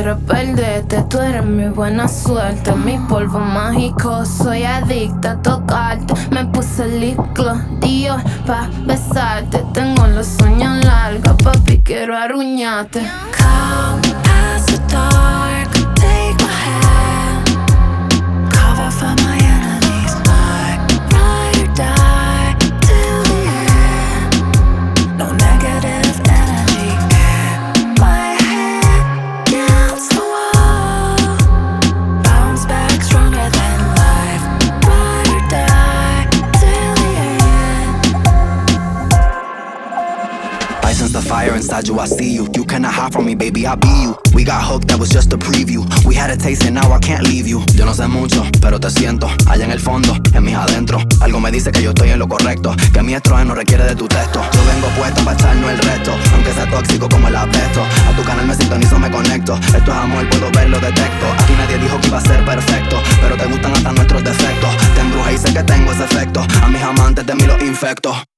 quiero perderte. Tú eres mi buena suerte, mi polvo mágico. Soy adicta a tocarte. Me puse lip gloss Dior pa' besarte. Tengo los sueños largos, papi, quiero arruñarte. Come past the dark, take my hand, cover for my enemies. I ride or die till the end. No negative energy. My head against the wall, bounce back stronger than life. Ride or die till the end. I sense the fire inside you, I see you. You cannot hide from me, baby, I be you. We got hooked, that was just a preview. We had a taste and now I can't leave you. Yo no sé mucho, pero te siento allá en el fondo, en mis adentro. Algo me dice que yo estoy en lo correcto, que mi estrógeno requiere de tu texto. Yo vengo puesto para echarnos el resto, aunque sea tóxico como el asbesto. A tu canal me sintonizo, me conecto. Esto es amor, puedo verlo, detecto. Aquí nadie dijo que iba a ser perfecto, pero te gustan hasta nuestros defectos. Te embrujé y sé que tengo ese efecto. A mis amantes de mí los infecto.